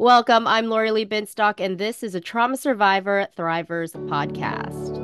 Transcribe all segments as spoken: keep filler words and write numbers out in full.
Welcome. I'm Lori Lee Binstock, and this is a Trauma Survivor Thrivers podcast.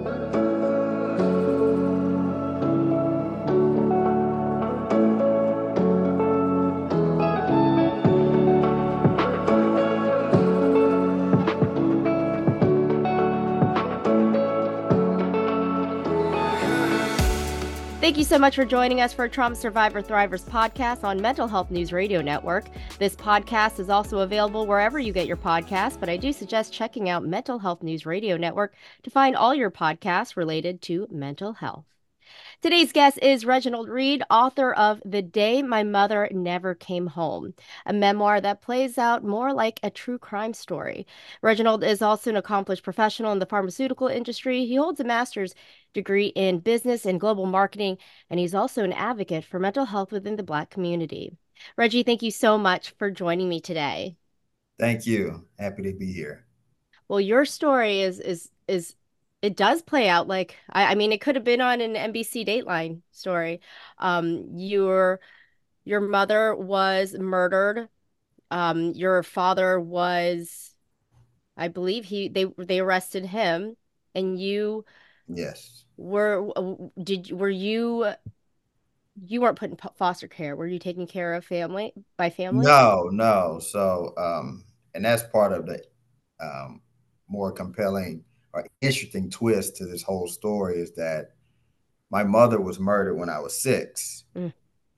Thank you so much for joining us for a Trauma Survivor Thrivers podcast on Mental Health News Radio Network. This podcast is also available wherever you get your podcasts, but I do suggest checking out Mental Health News Radio Network to find all your podcasts related to mental health. Today's guest is Reginald Reed, author of The Day My Mother Never Came Home, a memoir that plays out more like a true crime story. Reginald is also an accomplished professional in the pharmaceutical industry. He holds a master's degree in business and global marketing, and he's also an advocate for mental health within the Black community. Reggie, thank you so much for joining me today. Thank you. Happy to be here. Well, your story is is is it does play out like I, I mean it could have been on an N B C Dateline story. Um, your your mother was murdered. Um, your father was, I believe he they they arrested him, and you Yes. were did were you you weren't put in foster care. Were you taken care of family by family? No, no. So, um, and that's part of the um, more compelling or interesting twist to this whole story is that my mother was murdered when I was six. Mm.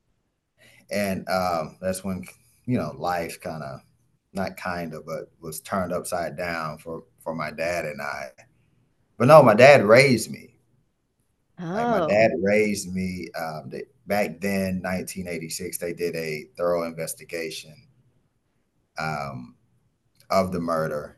And um, that's when, you know, life kind of, not kind of, but was turned upside down for, for my dad and I. But no, my dad raised me. Like my Oh, dad raised me. Um, they, back then, nineteen eighty-six, they did a thorough investigation um, of the murder,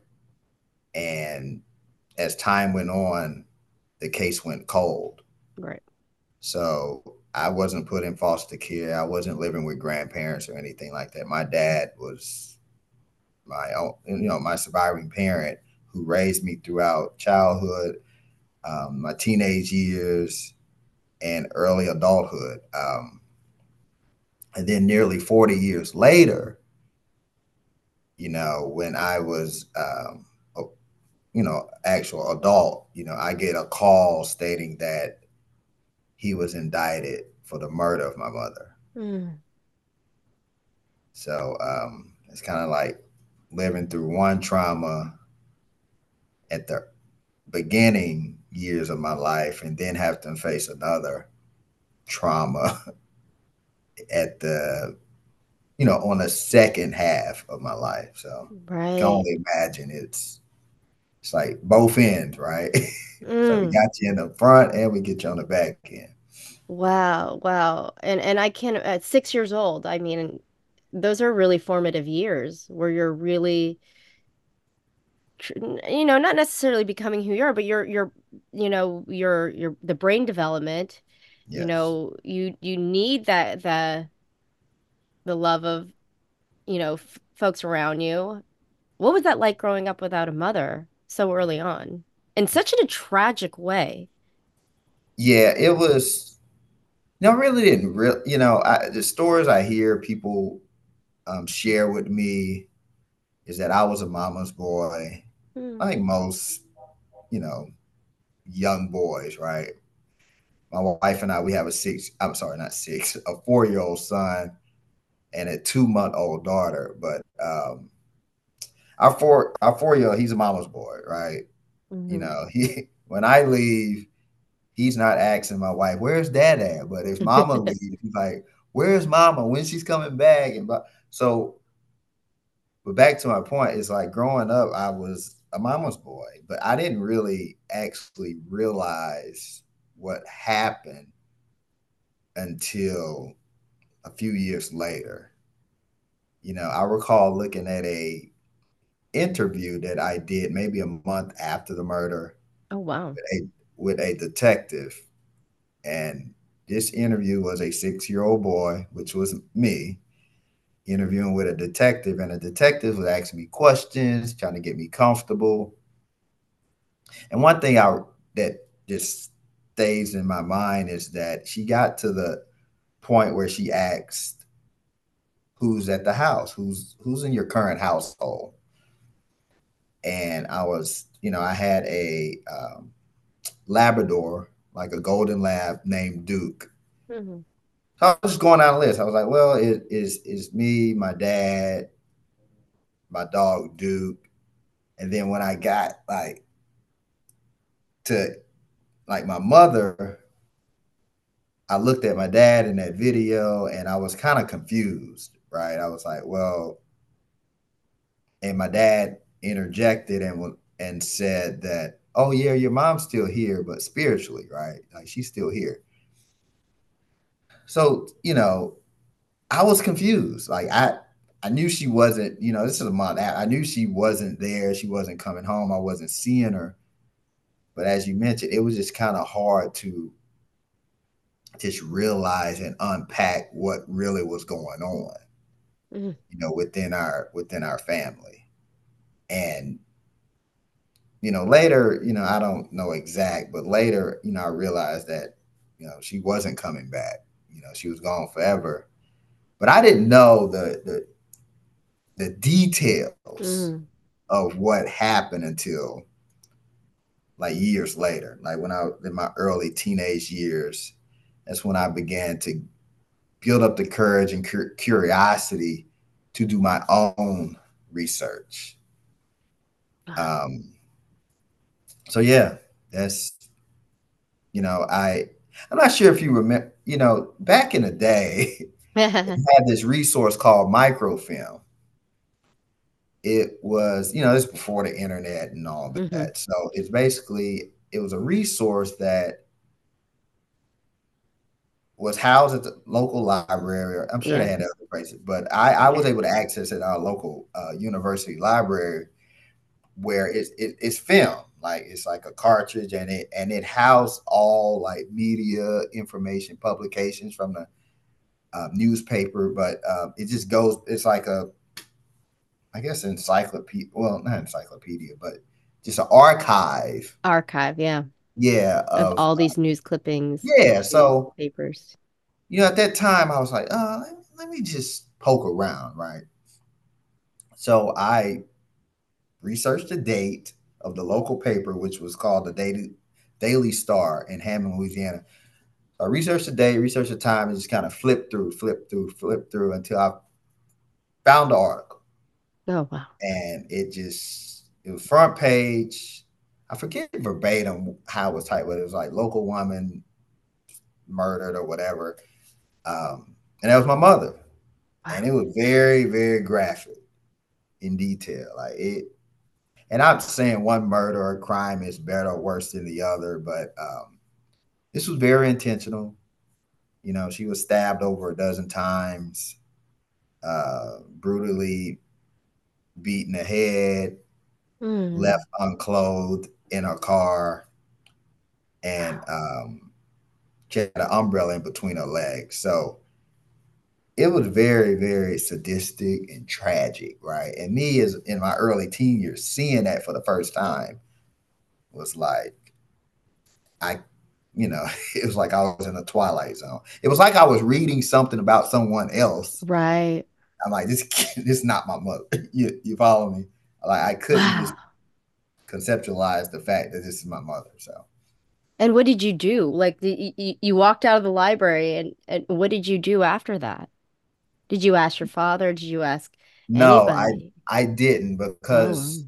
and as time went on, the case went cold. right. So I wasn't put in foster care. I wasn't living with grandparents or anything like that. My dad was my own, you know, my surviving parent who raised me throughout childhood, um, my teenage years, and early adulthood. Um, And then nearly forty years later, you know, when I was, um, a, you know, actual adult, you know, I get a call stating that he was indicted for the murder of my mother. Mm. So um, it's kind of like living through one trauma at the beginning years of my life and then have to face another trauma at the, you know, on the second half of my life. So you can Right. only imagine it's It's like both ends, right? So we Mm. got you in the front and we get you on the back end. Wow, wow. And and I can at six years old, I mean, those are really formative years where you're really, tr- you know, not necessarily becoming who you are, but you're you're, you know, your your the brain development, you Yes. know, you you need that the the love of, you know, f folks around you. What was that like growing up without a mother so early on? In such a tragic way. Yeah, it was. No, I really didn't. Real, you know, I, the stories I hear people um, share with me is that I was a mama's boy, Mm. like most, you know, young boys, right? My wife and I, we have a six. I'm sorry, not six, a four-year-old son and a two-month-old daughter. But um, our four, our four-year-old, he's a mama's boy, right? You Mhm. know, he when I leave, he's not asking my wife, "Where's dad at?" But if mama leaves, he's like, "Where's mama? When she's coming back?" And so, but back to my point, it's like growing up, I was a mama's boy, but I didn't really actually realize what happened until a few years later. You know, I recall looking at a interview that I did maybe a month after the murder Oh, wow. with a with a detective. And this interview was a six year old boy, which was me, interviewing with a detective. And the detective was asking me questions, trying to get me comfortable. And one thing I that just stays in my mind is that she got to the point where she asked, "Who's at the house? Who's who's in your current household?" and I was, you know, I had a um, Labrador, like a golden lab named Duke. Mm-hmm. So I was just going down the list. I was like, well, it is is me, my dad, my dog Duke, and then when I got like to like my mother, I looked at my dad in that video and I was kind of confused, right? I was like, well, and my dad interjected and and said that, oh yeah, your mom's still here, but spiritually, right? Like she's still here. So, you know, I was confused. Like I I knew she wasn't, you know, this is a month. I knew she wasn't there. She wasn't coming home. I wasn't seeing her. But as you mentioned, it was just kind of hard to just realize and unpack what really was going on, Mm-hmm. you know, within our within our family. And you know, later, you know, I don't know exact, but later, you know, I realized that, you know, she wasn't coming back. You know, she was gone forever. But I didn't know the the the details Mm-hmm. of what happened until like years later. Like when I was in my early teenage years, that's when I began to build up the courage and cur- curiosity to do my own research. Um, so yeah, that's you know, I I'm not sure if you remember, you know, back in the day, they had this resource called microfilm. It was, you know, this before the internet and all Mm-hmm. that. So it's basically it was a resource that was housed at the local library. I'm sure they Yeah. had other places, but I, I Yeah. was able to access it at our local uh, university library where it's it, it's film, like it's like a cartridge, and it and it housed all like media information publications from the uh, newspaper, but uh, it just goes. It's like a, I guess, encyclopedia. Well, not encyclopedia, but just an archive. Archive, yeah, Yeah, of of all these news clippings, yeah. So newspapers. you know, at that time, I was like, oh, let, let me just poke around, right? So I researched the date of the local paper, which was called the Daily Daily Star in Hammond, Louisiana. So I researched the date, researched the time, and just kind of flipped through, flipped through, flipped through until I found the article. Oh wow. And it just it was front page. I forget verbatim how it was typed, but it was like local woman murdered or whatever. Um, and that was my mother, Wow. and it was very very graphic in detail. Like it, and I'm saying one murder or crime is better or worse than the other, but um, this was very intentional. You know, she was stabbed over a dozen times, uh, brutally beaten the head, left Mm. unclothed in her car, and Wow. um, she had an umbrella in between her legs. So it was very, very sadistic and tragic, right? And me, as in my early teen years, seeing that for the first time was like, I, you know, it was like I was in a twilight zone. It was like I was reading something about someone else. Right. I'm like, this, this is not my mother. you, you follow me? Like I couldn't just Wow. conceptualize the fact that this is my mother. So And what did you do? Like the, you, you walked out of the library and, and what did you do after that? Did you ask your father? Did you ask no, I, anybody? I didn't Oh, because um,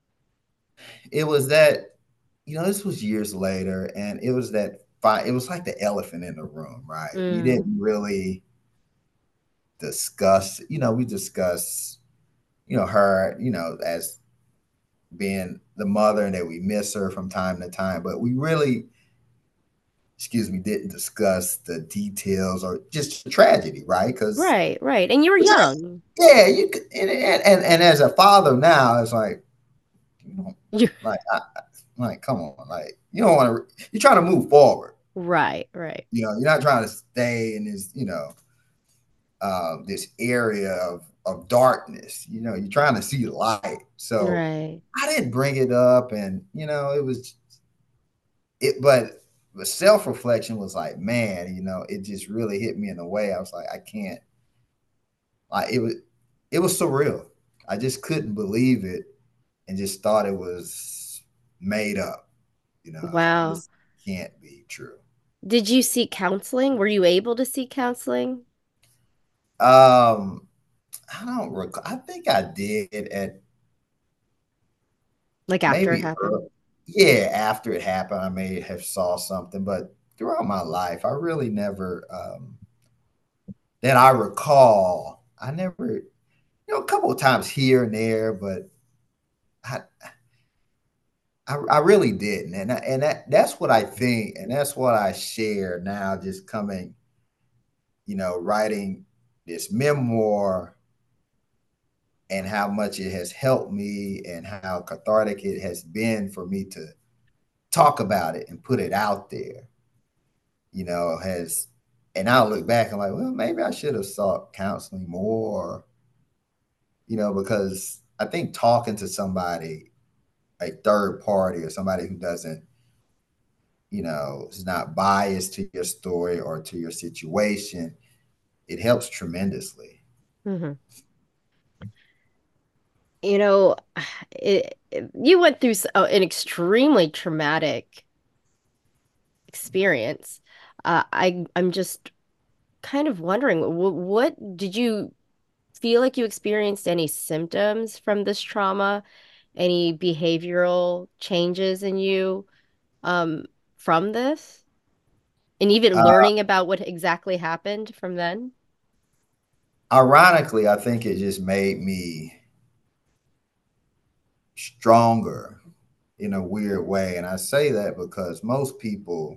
it was that, you know, this was years later, and it was that fine. It was like the elephant in the room, right? We mm, didn't really discuss, you know, we discussed, you know, her, you know, as being the mother and that we miss her from time to time, but we really, excuse me, didn't discuss the details or just the tragedy, right? Because right, right. And you were young. yeah, you could, and, and and and as a father now, it's like, you know, You like, I, like, come on, like, you don't want to, you're trying to move forward. right, right, You know, you're not trying to stay in this, you know, uh, this area of of darkness. You know, you're trying to see the light. So right. I didn't bring it up, and you know, it was it, but the self reflection was like, man, you know, it just really hit me in a way. I was like, I can't. Like it was, it was surreal. I just couldn't believe it and just thought it was made up. You know, I was like, Wow. this can't be true. Did you seek counseling? Were you able to seek counseling? Um, I don't recall. I think I did at Like after it maybe happened? early, yeah, after it happened. I may have saw something, but throughout my life, I really never um that I recall. I never, you know, a couple of times here and there, but I I, I really didn't, and I, and that that's what I think, and that's what I share now. Just coming, you know, writing this memoir and how much it has helped me and how cathartic it has been for me to talk about it and put it out there, you know, has, and I'll look back and like, well, maybe I should have sought counseling more, you know, because I think talking to somebody, a third party or somebody who doesn't, you know, is not biased to your story or to your situation, it helps tremendously. Hmm. You know, it, it- you went through s- uh, an extremely traumatic experience. Uh, I I'm just kind of wondering, what, what did you feel like you experienced any symptoms from this trauma, any behavioral changes in you um, from this, and even Uh, learning about what exactly happened from then? Ironically, I think it just made me stronger in a weird way. And I say that because most people,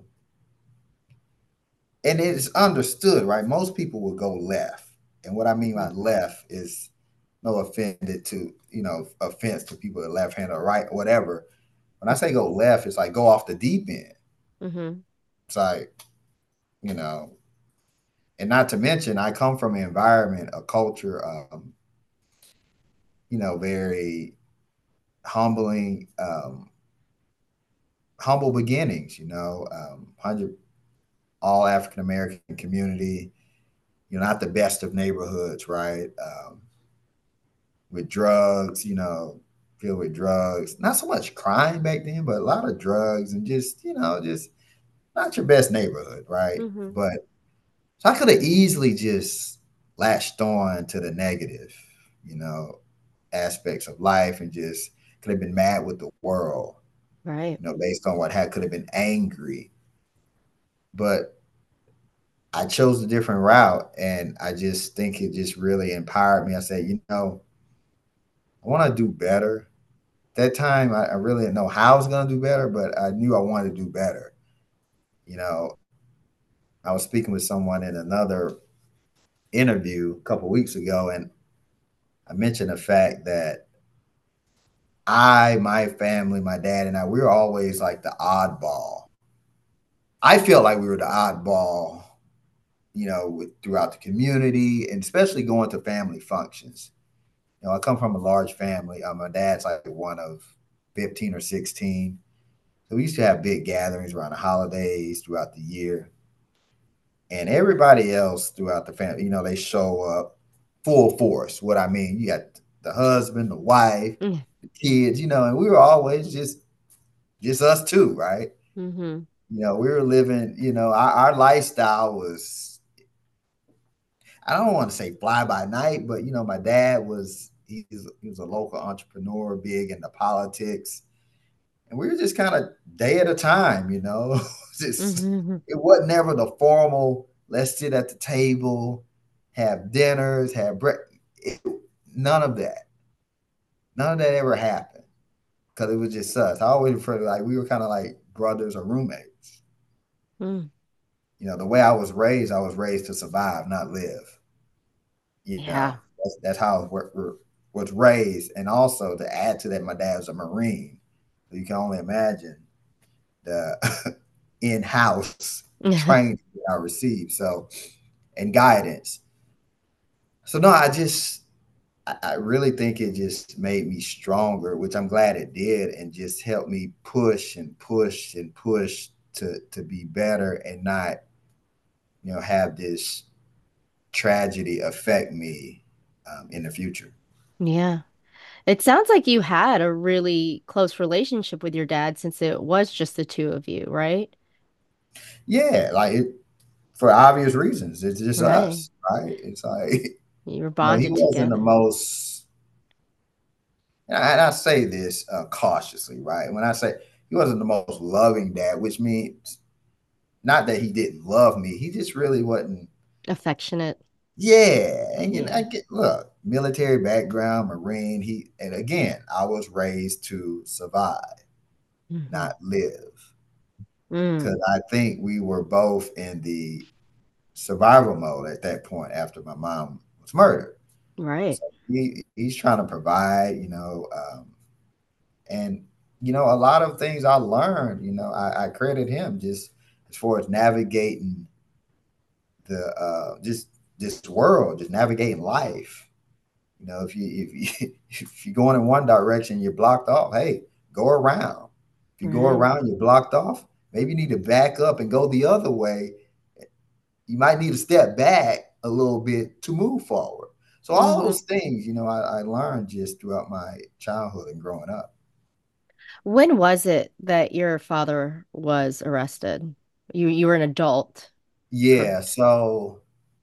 and it's understood, right? Most people will go left. And what I mean by Hmm. left is no offended to, you know, offense to people that left hand or right, or whatever. When I say go left, it's like go off the deep end. Hmm. It's like, you know, and not to mention, I come from an environment, a culture, um, you know, very humbling, um, humble beginnings, you know, um, one hundred all African American community, you know, not the best of neighborhoods, right? Um, with drugs, you know, filled with drugs. Not so much crime back then, but a lot of drugs and just, you know, just not your best neighborhood, right? Hmm. But so I could have easily just latched on to the negative, you know, aspects of life and just could have been mad with the world, Right. you know, based on what had could have been angry. But I chose a different route and I just think it just really empowered me. I said, you know, I want to do better. That time I, I really didn't know how I was gonna do better, but I knew I wanted to do better. You know, I was speaking with someone in another interview a couple weeks ago, and I mentioned the fact that I, my family, my dad, and I, we were always like the oddball. I felt like we were the oddball, you know, with, throughout the community, and especially going to family functions. You know, I come from a large family. Uh, my dad's like one of fifteen or sixteen. So we used to have big gatherings around the holidays throughout the year. And everybody else throughout the family, you know, they show up full force. What I mean, you got the husband, the wife, the kids, you know, and we were always just just us two, right? Hmm. You know, we were living, you know, our, our lifestyle was, I don't want to say fly by night, but you know, my dad was he's he was a local entrepreneur, big into politics, and we were just kind of day at a time, you know. Just Hmm. it wasn't never the formal. Let's sit at the table, have dinners, have breakfast. None of that. None of that ever happened because it was just us. I always refer to like we were kind of like brothers or roommates. Mm. You know, the way I was raised, I was raised to survive, not live. You Yeah. know, that's, that's how I was, was raised. And also to add to that, my dad was a Marine. So you can only imagine the in-house training I received. So and guidance. So no, I just I, I really think it just made me stronger, which I'm glad it did, and just helped me push and push and push to to be better and not, you know, have this tragedy affect me um, in the future. Yeah. It sounds like you had a really close relationship with your dad since it was just the two of you, right? Yeah, like it, for obvious reasons. It's just Right. us, right? It's like, You were you know, he bonded wasn't the together. most, and I, and I say this uh, cautiously, right? When I say he wasn't the most loving dad, which means not that he didn't love me, he just really wasn't. Affectionate. Yeah, and you know, I Yeah. get look, military background, Marine. He and again, I was raised to survive, Hmm. not live, because Mm, I think we were both in the survival mode at that point after my mom was murdered. right. So he he's trying to provide, you know, um, and you know, a lot of things I learned, you know, I, I credit him just as far as navigating the uh, just this world, just navigating life. You know, if you if you if you're going in one direction, you're blocked off. Hey, go around. If you go Right. around, you're blocked off. Maybe you need to back up and go the other way. You might need to step back a little bit to move forward. So all Hmm. those things, you know, I, I learned just throughout my childhood and growing up. When was it that your father was arrested? You you were an adult, Yeah. correct? So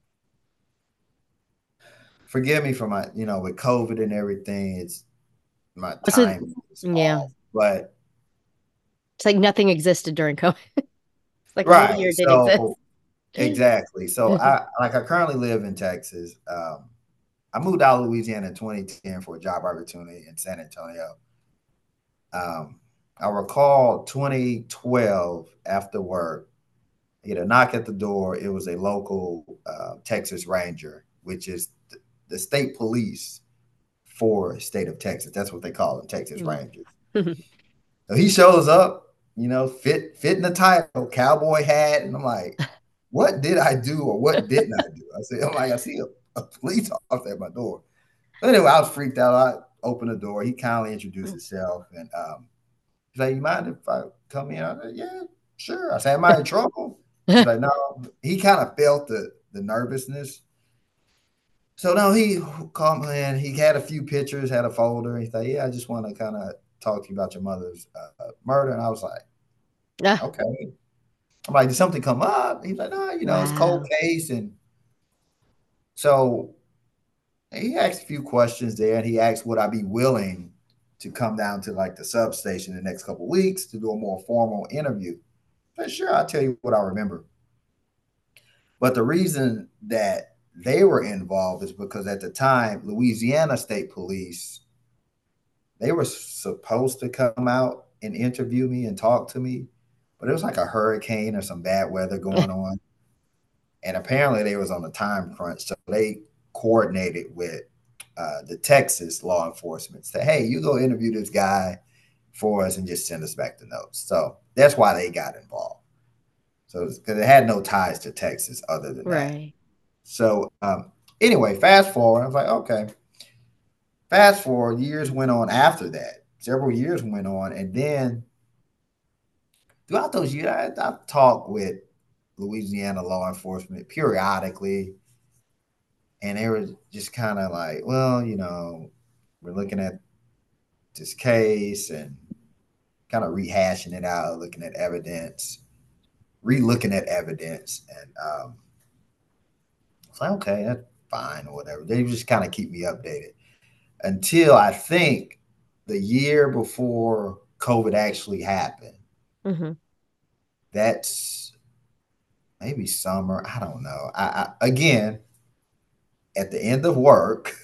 forgive me for my, you know, with COVID and everything, it's my Oh, so time is yeah, off. But it's like nothing existed during COVID. It's like a whole right. year didn't exist. So exactly. So I like I currently live in Texas. Um, I moved out of Louisiana in twenty ten for a job opportunity in San Antonio. Um, I recall twenty twelve after work, I get a knock at the door. It was a local uh, Texas Ranger, which is the, the state police for state of Texas. That's what they call them, Texas Mm. Rangers. So he shows up, you know, fit fit in the title, cowboy hat, and I'm like, what did I do or what didn't I do? I said, I'm like, I see a, a police officer at my door. But anyway, I was freaked out. I opened the door. He kindly introduced himself, and um, he's like, "You mind if I come in?" I said, "Yeah, sure." I said, "Am I in trouble?" He's like, "No." He kind of felt the the nervousness. So no, he called me in. He had a few pictures, had a folder. He's like, "Yeah, I just want to kind of talk to you about your mother's uh, murder." And I was like, Ah, "Okay." I'm like, "Did something come up?" He's like, "No, you know, it's a cold wow. case." And so he asked a few questions there, and he asked, "Would I be willing to come down to like the substation the next couple of weeks to do a more formal interview?" I said, "Sure, I'll tell you what I remember." But the reason that they were involved is because at the time, Louisiana State Police, they were supposed to come out and interview me and talk to me, but it was like a hurricane or some bad weather going on. And apparently they was on a time crunch. So they coordinated with uh, the Texas law enforcement. Say, hey, you go interview this guy for us and just send us back the notes. So that's why they got involved. So because it had no ties to Texas other than that. Right. So um, anyway, fast forward, I was like, okay. Fast forward, years went on after that. Several years went on, and then throughout those years, I, I talked with Louisiana law enforcement periodically, and they were just kind of like, well, you know, we're looking at this case and kind of rehashing it out, looking at evidence, re-looking at evidence, and um, it's like, okay, that's fine or whatever. They just kind of keep me updated until I think the year before COVID actually happened. Hmm. That's maybe summer. I don't know. I, I again at the end of work,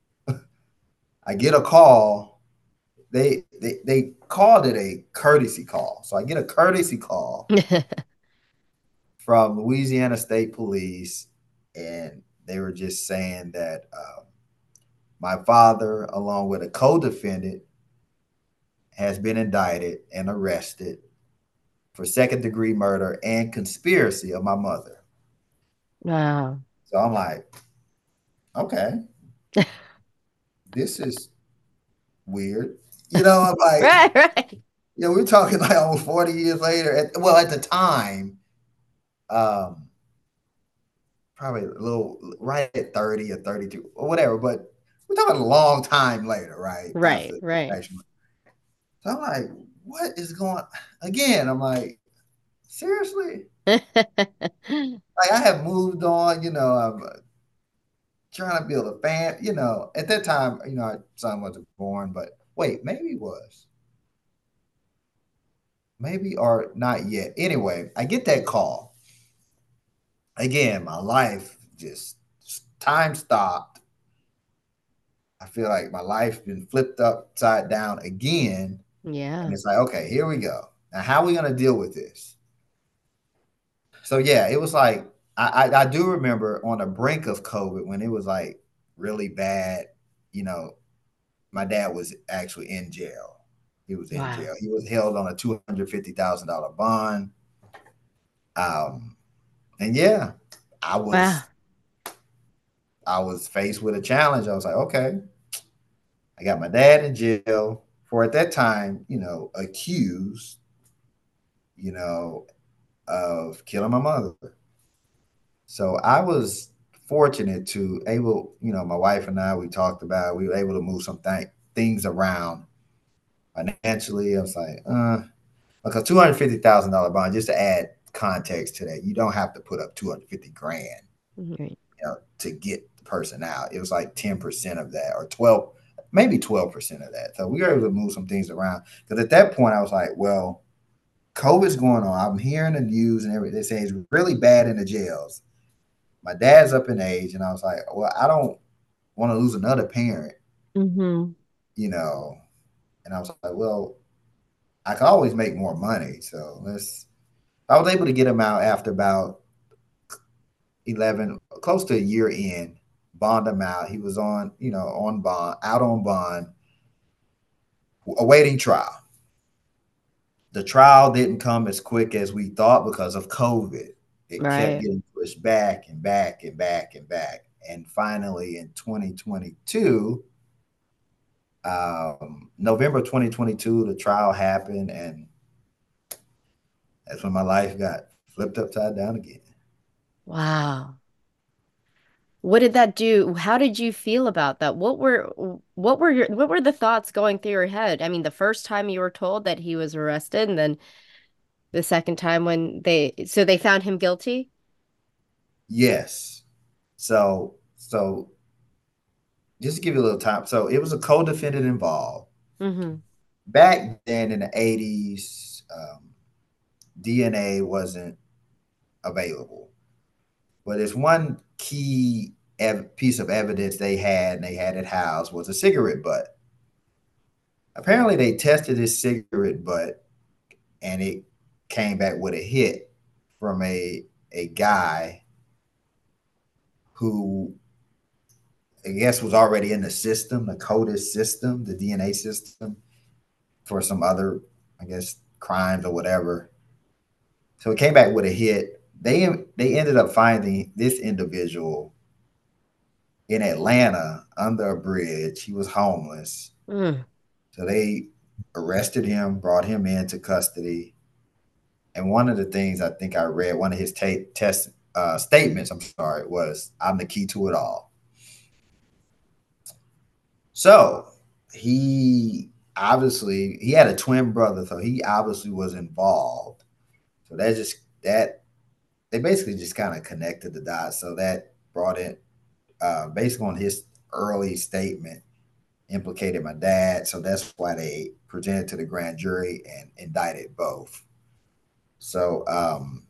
I get a call. They, they they called it a courtesy call. So I get a courtesy call from Louisiana State Police, and they were just saying that um, my father, along with a co-defendant, has been indicted and arrested for second degree murder and conspiracy of my mother. Wow. So I'm like, okay, this is weird. You know, I'm like, Right, right. you know, we're talking like almost forty years later. At, well, at the time, um, probably a little right at thirty or thirty-two or whatever, but we're talking a long time later, right? Right, After right. actually. So I'm like, what is going again? I'm like, seriously? Like I have moved on, you know, I'm uh, trying to build a fan, you know. At that time, you know, our son wasn't born, but wait, maybe he was. Maybe or not yet. Anyway, I get that call. Again, my life just time stopped. I feel like my life been flipped upside down again. And Yeah. it's like, okay, here we go. Now, how are we gonna deal with this? So yeah, it was like I, I I do remember on the brink of COVID when it was like really bad. You know, my dad was actually in jail. He was in Wow. jail. He was held on a two hundred fifty thousand dollar bond. Um, and yeah, I Wow. was I was faced with a challenge. I was like, okay, I got my dad in jail for at that time, you know, accused, you know, of killing my mother. So I was fortunate to able, you know, my wife and I, we talked about, we were able to move some th- things around financially. I was like, uh, because two hundred fifty thousand dollar bond, just to add context to that, you don't have to put up two hundred fifty grand, Right. you know, to get the person out. It was like ten percent of that or twelve, maybe twelve percent of that. So we were able to move some things around. Because at that point, I was like, well, COVID's going on. I'm hearing the news and everything. They say it's really bad in the jails. My dad's up in age, and I was like, well, I don't want to lose another parent, Mm-hmm. you know. And I was like, well, I can always make more money. So let's, I was able to get him out after about eleven, close to a year in, bond him out. He was on, you know, on bond, out on bond, awaiting trial. The trial didn't come as quick as we thought because of COVID. It kept Right. getting pushed back and back and back and back. And finally, in twenty twenty-two, um, November twenty twenty-two, the trial happened, and that's when my life got flipped upside down again. Wow. What did that do? How did you feel about that? What were what were your what were the thoughts going through your head? I mean, the first time you were told that he was arrested, and then the second time when they so they found him guilty? Yes. So, so just to give you a little time, so it was a co-defendant involved. Mm-hmm. Back then in the eighties, um, D N A wasn't available. But there's one key ev- piece of evidence they had, and they had at house was a cigarette butt. Apparently, they tested his cigarette butt, and it came back with a hit from a a guy who I guess was already in the system, the CODIS system, the D N A system for some other, I guess, crimes or whatever. So it came back with a hit. They they ended up finding this individual in Atlanta under a bridge. He was homeless. Mm. So they arrested him, brought him into custody. And one of the things I think I read, one of his ta- test uh, statements, I'm sorry, was I'm the key to it all. So he obviously he had a twin brother, so he obviously was involved. So that just that they basically just kind of connected the dots. So that brought it uh, based on his early statement implicated my dad. So that's why they presented to the grand jury and indicted both. So um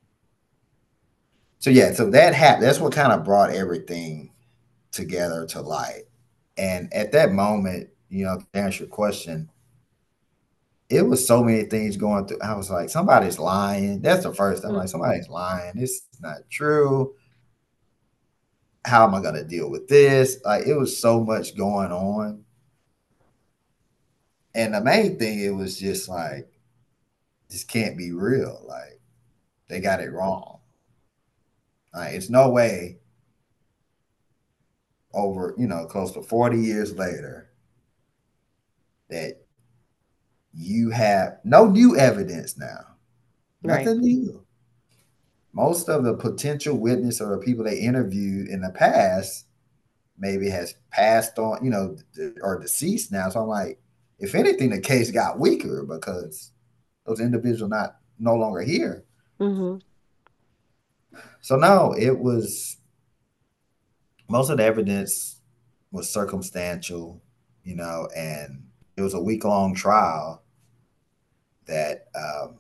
so yeah, so that happened. That's what kind of brought everything together to light. And at that moment, you know, to answer your question, it was so many things going through. I was like, somebody's lying. That's the first. I'm like, Mm-hmm. somebody's lying. This is not true. How am I gonna deal with this? Like it was so much going on. And the main thing, it was just like, this can't be real. Like they got it wrong. Like it's no way over, you know, close to forty years later that you have no new evidence now. Right. Nothing new. Most of the potential witness or the people they interviewed in the past maybe has passed on, you know, or deceased now. So I'm like, if anything, the case got weaker because those individuals not no longer here. Mm-hmm. So no, it was most of the evidence was circumstantial, you know, and it was a week long trial that um,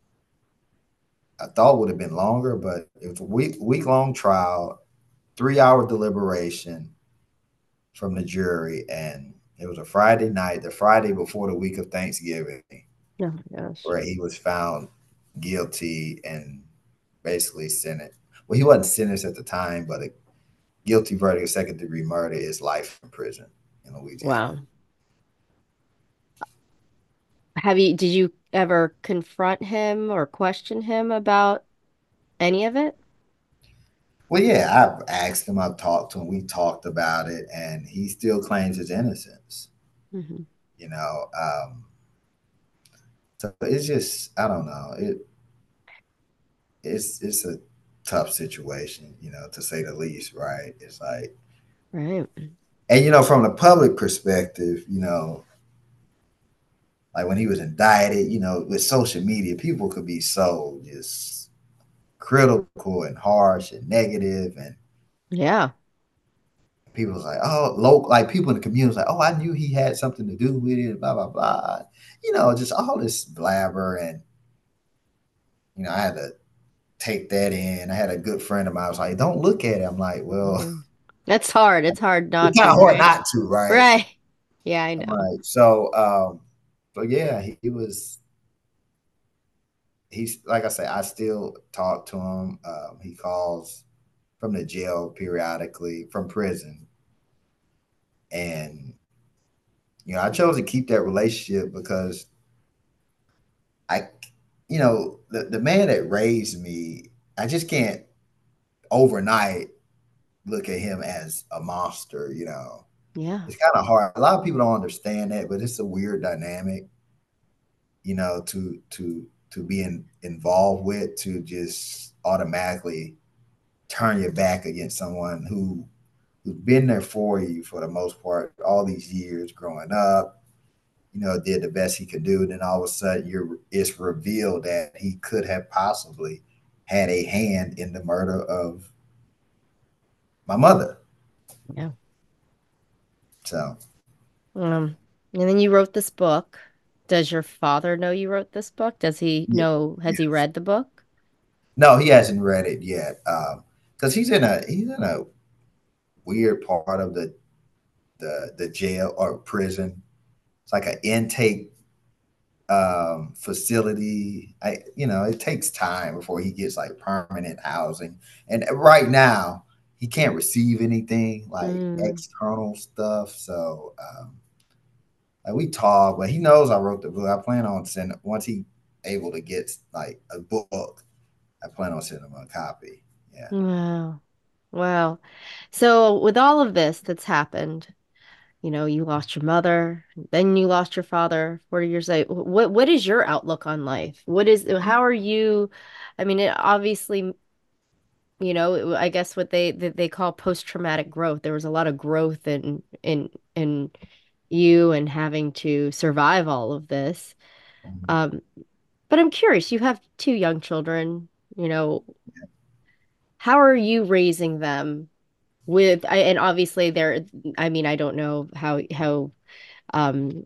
I thought would have been longer, but it was a week week long trial, three hour deliberation from the jury, and it was a Friday night, the Friday before the week of Thanksgiving, Oh my gosh. where he was found guilty and basically sentenced. Well, he wasn't sentenced at the time, but a guilty verdict of second degree murder is life in prison in Louisiana. Wow. Have you, did you ever confront him or question him about any of it? Well, yeah, I've asked him, I've talked to him, we talked about it, and he still claims his innocence. Mm-hmm. You know, um, so it's just I don't know. It it's it's a tough situation, you know, to say the least, right? It's like, Right. and you know, from the public perspective, you know, like when he was indicted, you know, with social media, people could be so just critical and harsh and negative, and Yeah. people was like, oh, local, like people in the community was like, oh, I knew he had something to do with it, blah blah blah, you know, just all this blabber, and you know, I had to take that in. I had a good friend of mine was like, don't look at it. I'm like, well, Mm. That's hard. It's hard it's not kind of to, hard right? not to, right? Right. Yeah, I I'm know. like, so, um, so yeah, he, he was, he's like I say, I still talk to him. Um, he calls from the jail periodically, from prison. And, you know, I chose to keep that relationship because I, you know, the, the man that raised me, I just can't overnight look at him as a monster, you know. Yeah. It's kind of hard. A lot of people don't understand that, but it's a weird dynamic, you know, to to to be in, involved with, to just automatically turn your back against someone who who's been there for you for the most part all these years growing up, you know, did the best he could do. And then all of a sudden you're it's revealed that he could have possibly had a hand in the murder of my mother. Yeah. So Um, and then you wrote this book. Does your father know you wrote this book? Does he yeah, know, has he yes. read the book? No, he hasn't read it yet. Um, because he's in a he's in a weird part of the the the jail or prison. It's like an intake um facility. I you know, it takes time before he gets like permanent housing. And right now, he can't receive anything like Mm, external stuff. So um like we talk, but he knows I wrote the book. I plan on sending once he able to get like a book, I plan on sending him a copy. Yeah. wow. Wow. So with all of this that's happened, you know, you lost your mother, then you lost your father forty years later. What what is your outlook on life? What is how are you? I mean, it obviously, you know, I guess what they that they call post-traumatic growth. There was a lot of growth in in in you and having to survive all of this. Mhm. Um, but I'm curious, you have two young children, you know, how are you raising them with I, and obviously they're I mean, I don't know how how um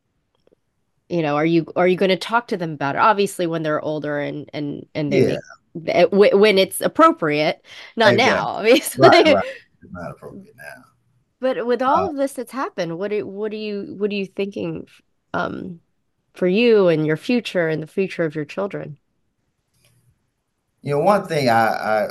you know, are you are you going to talk to them about it? Obviously, when they're older and and and they Yeah, make when it's appropriate, not now, exactly. Right, obviously. right. It's not appropriate now. But with Uh, all of this that's happened, what do, what are you what are you thinking um for you and your future and the future of your children? you know, one thing I, I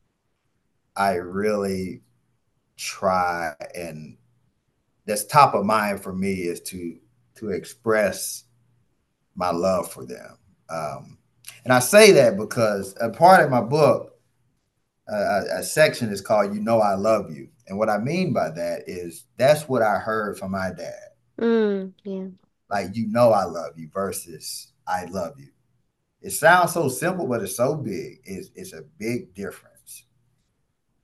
I really try and that's top of mind for me is to to express my love for them. Um, and I say that because a part of my book, uh, a, a section is called "You Know I Love You," and what I mean by that is that's what I heard from my dad. Mm, yeah. Like, you know I love you versus I love you. It sounds so simple, but it's so big. It's, it's a big difference,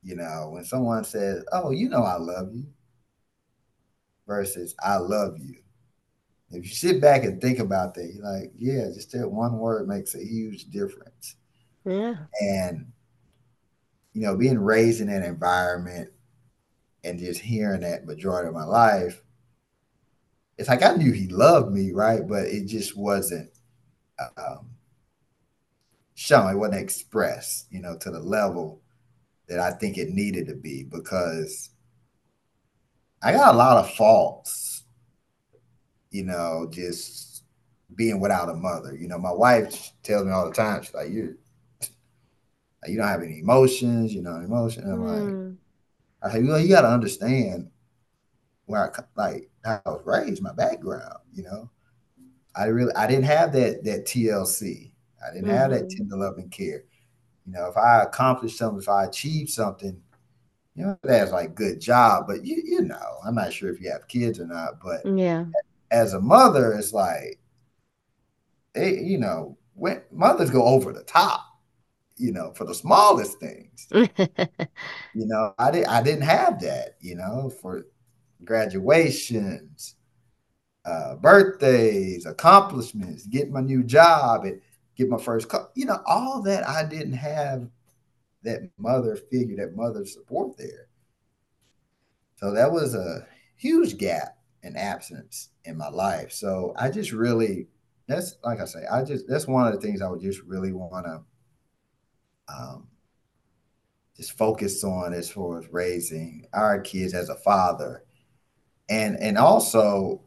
You know, when someone says, "Oh, you know I love you," versus "I love you." If you sit back and think about that, you're like, yeah, just that one word makes a huge difference. Yeah. And, you know, being raised in that environment and just hearing that majority of my life, it's like I knew he loved me, right? But it just wasn't um, shown, it wasn't expressed, you know, to the level that I think it needed to be because I got a lot of faults, you know, just being without a mother. You know, my wife tells me all the time, she's like, you you don't have any emotions, you know, emotion. I'm like, Mm. I say, well, you got to understand where I like how I was raised, my background. You know, I really I didn't have that that T L C. I didn't have that Mm-hmm. tender love and care. You know, if I accomplished something, if I achieved something, you know, that's like good job. But you you know, I'm not sure if you have kids or not, but Yeah. as a mother, it's like they, you know, when mothers go over the top, you know, for the smallest things. You know, I did I didn't have that, you know, for graduations, uh, birthdays, accomplishments, get my new job, and get my first, co- you know, all that I didn't have that mother figure, that mother support there. So that was a huge gap and absence in my life. So I just really, that's like I say, I just, that's one of the things I would just really want to um, just focus on as far as raising our kids as a father. And, and also,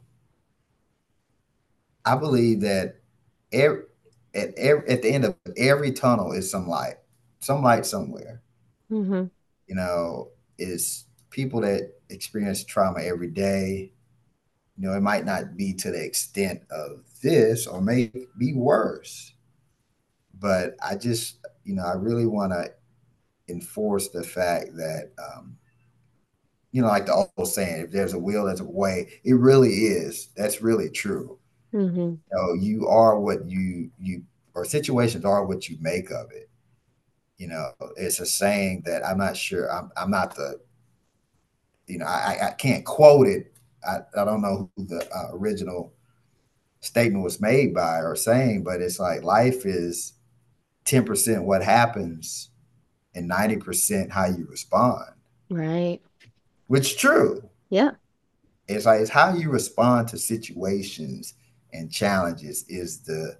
I believe that every, at every, at the end of every tunnel is some light, some light somewhere. Mm-hmm. You know, is people that experience trauma every day. You know, it might not be to the extent of this, or may be worse. But I just, you know, I really want to enforce the fact that, um, you know, like the old saying, if there's a will, there's a way. It really is. That's really true. Mm-hmm. You know, you are what you you or situations are what you make of it. You know, it's a saying that I'm not sure. I'm I'm not the, you know, I I can't quote it. I, I don't know who the uh, original statement was made by or saying, but it's like life is ten percent what happens and ninety percent how you respond, Right. which is true. Yeah. It's like it's how you respond to situations and challenges is the,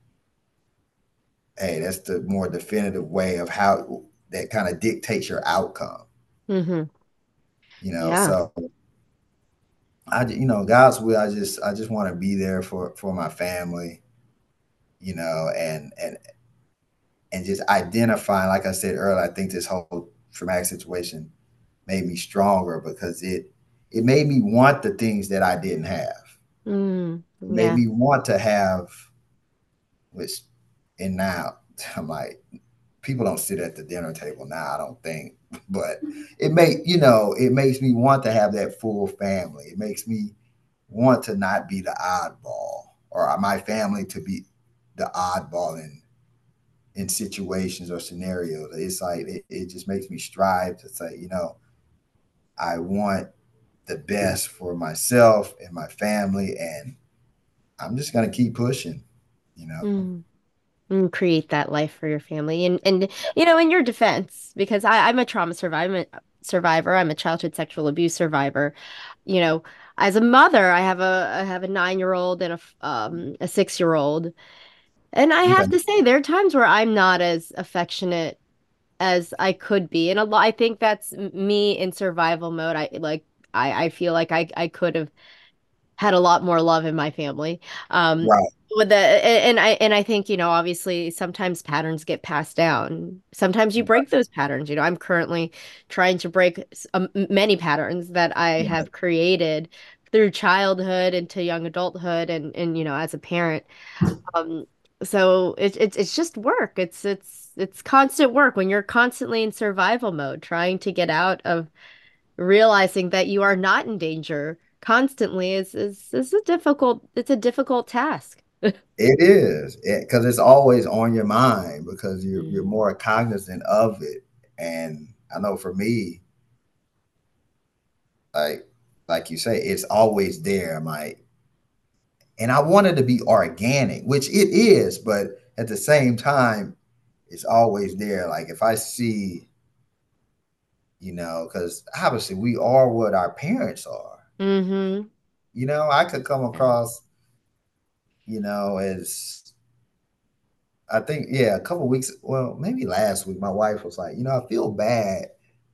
hey, that's the more definitive way of how that kind of dictates your outcome, Mm-hmm. you know. Yeah. So I, you know, God's will, I just, I just want to be there for, for my family, you know, and, and, and just identifying, like I said earlier, I think this whole traumatic situation made me stronger because it, it made me want the things that I didn't have. Mm. It made Yeah. me want to have, which, and now I'm like, people don't sit at the dinner table now, I don't think, but it make, you know, it makes me want to have that full family. It makes me want to not be the oddball, or my family to be the oddball in in situations or scenarios. It's like it, it just makes me strive to say, you know, I want the best for myself and my family, and I'm just gonna keep pushing, you know. Mm. And create that life for your family. And and you know, in your defense, because I, I'm a trauma survivor, I'm a survivor, I'm a childhood sexual abuse survivor. You know, as a mother, I have a I have a nine year old and a f- um a six year old, and I Okay. have to say there are times where I'm not as affectionate as I could be, and a lot I think that's m- me in survival mode. I like I I feel like I I could have had a lot more love in my family. Um, Right. with the and I and I think, you know, obviously sometimes patterns get passed down. Sometimes you break those patterns. You know, I'm currently trying to break s- um, many patterns that I Right. have created through childhood into young adulthood and and you know, as a parent. Um, so it's it's it's just work. It's it's it's constant work when you're constantly in survival mode, trying to get out of realizing that you are not in danger constantly is is is a difficult it's a difficult task. It is because it's always on your mind because you're you're Mm. more cognizant of it, and I know for me, like like you say, it's always there. I'm like, and I wanted to be organic, which it is, but at the same time, it's always there. Like if I see, you know, because obviously we are what our parents are. Mm-hmm. You know, I could come Yeah. across, you know, as I think, yeah, a couple weeks, well, maybe last week, my wife was like, you know, I feel bad.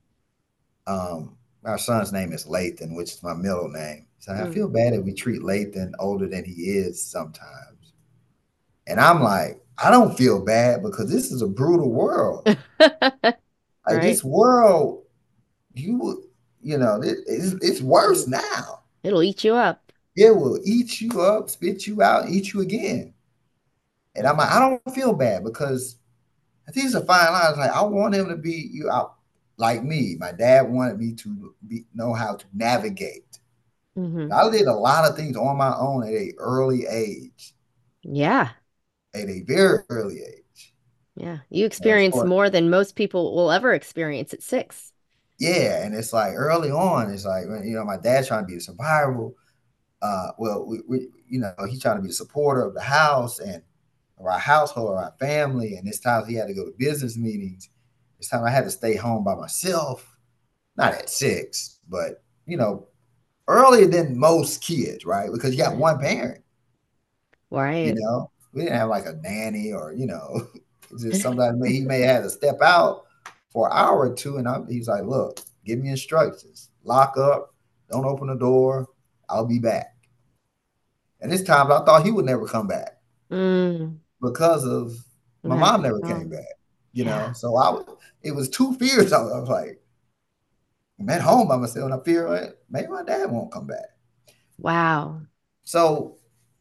Um, our son's name is Lathan, which is my middle name. So I Mm. feel bad that we treat Lathan older than he is sometimes. And I'm like, I don't feel bad because this is a brutal world. Like Right. this world, you you know, it, it's, it's worse Mm. now. It'll eat you up. It will eat you up, spit you out, eat you again. And I'm like, I don't feel bad because I think it's a fine line. It's like I want him to be you out like me. My dad wanted me to be know how to navigate. Mm-hmm. I did a lot of things on my own at a early age, Yeah. at a very early age. Yeah. You And experience so, more than most people will ever experience at six. yeah, and it's like early on, it's like you know, my dad's trying to be a survival. Uh, well, we, we, you know, he's trying to be a supporter of the house and of our household, or our family. And this time he had to go to business meetings. This time I had to stay home by myself, not at six, but you know, earlier than most kids, right? Because you got Right. one parent, you Right. know. We didn't have like a nanny or, you know, just sometimes he may have to step out for an hour or two. And I'm, he's like, look, give me instructions, lock up, don't open the door, I'll be back. And this time I thought he would never come back Mm. because of my That mom is never came home. back, you Yeah. know. So I was, it was two fears. I was, I was like, I'm at home by myself, and I fear like, maybe my dad won't come back. Wow. So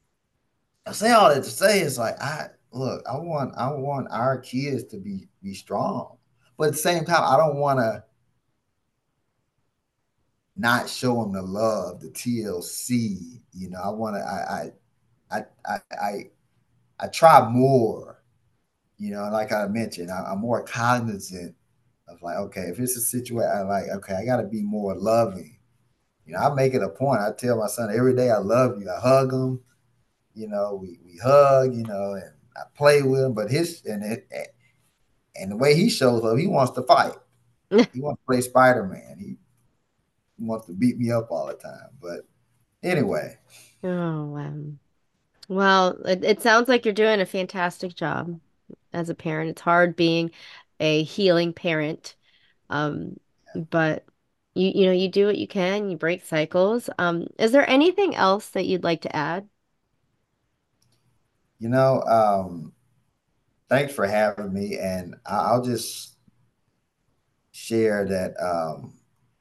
I say all that to say is like I look, I want I want our kids to be be strong, but at the same time, I don't want to not show them the love, the T L C. You know, I want to I I I I I I try more. You know, like I mentioned, I, I'm more cognizant of like, okay, if it's a situation, I like, okay, I got to be more loving. You know, I make it a point. I tell my son every day, I love you. I hug him. You know, we we hug. You know, and I play with him. But his and it, and the way he shows up, he wants to fight. He wants to play Spider Man. He, he wants to beat me up all the time. But anyway, Oh, wow. Well, it, it sounds like you're doing a fantastic job as a parent. It's hard being a healing parent. Um, but you you know, you do what you can, you break cycles. Um, is there anything else that you'd like to add? you know, um, thanks for having me, and I- will just share that. Um,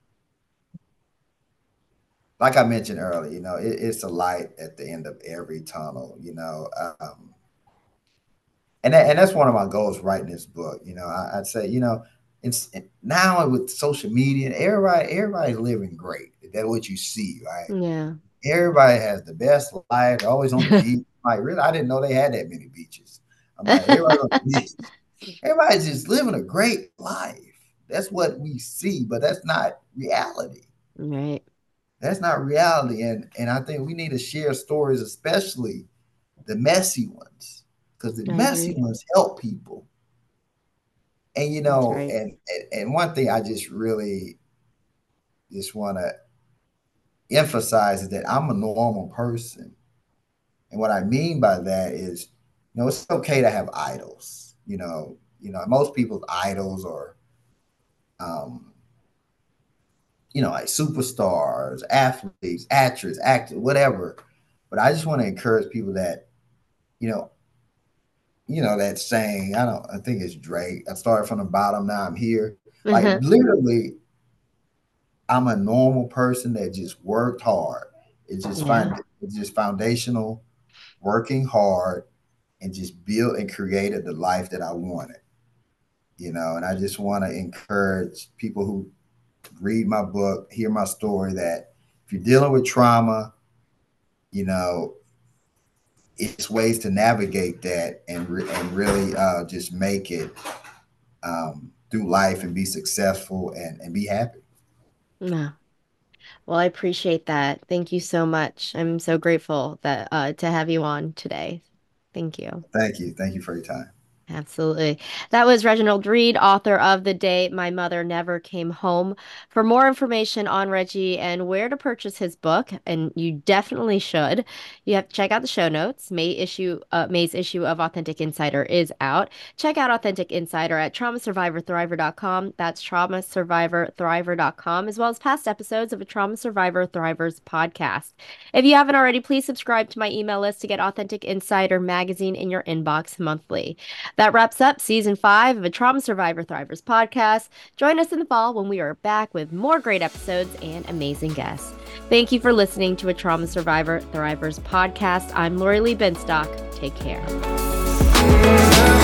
like I mentioned earlier, you know, it, it's a light at the end of every tunnel. You know, um, and that, and that's one of my goals writing this book. You know, I, I'd say, you know, it's now with social media, everybody everybody's living great. That's what you see, right? Yeah. Everybody has the best life. They're always on the beach. Like, really, I didn't know they had that many beaches. I'm like, everybody's on the beach. Everybody's just living a great life. That's what we see, but that's not reality. Right. That's not reality. And and I think we need to share stories, especially the messy ones, because the I messy agree. ones help people. And you That's know, right. and and, and one thing I just really just want to emphasize is that I'm a normal person. And what I mean by that is, you know, it's okay to have idols. You know, you know, most people's idols are, um, you know, like superstars, athletes, actors, actors, whatever. But I just want to encourage people that, you know, you know that saying. I don't. I think it's Drake. I started from the bottom. Now I'm here. Like Uh-huh. literally, I'm a normal person that just worked hard. It's just Yeah. find it's just foundational, working hard, and just built and created the life that I wanted. You know, and I just want to encourage people who read my book, hear my story, that if you're dealing with trauma, you know, it's ways to navigate that and re- and really uh, just make it um, through life and be successful and, and be happy. No. Well, I appreciate that. Thank you so much. I'm so grateful that uh, to have you on today. Thank you. Thank you. Thank you for your time. Absolutely. That was Reginald Reed, author of The Day My Mother Never Came Home. For more information on Reggie and where to purchase his book, and you definitely should, you have to check out the show notes. May issue, uh, May's issue of Authentic Insider is out. Check out Authentic Insider at trauma survivor thriver dot com. That's trauma survivor thriver dot com, as well as past episodes of a Trauma Survivor Thrivers podcast. If you haven't already, please subscribe to my email list to get Authentic Insider magazine in your inbox monthly. That wraps up season five of a Trauma Survivor Thrivers podcast. Join us in the fall when we are back with more great episodes and amazing guests. Thank you for listening to a Trauma Survivor Thrivers podcast. I'm Lori Lee Benstock. Take care.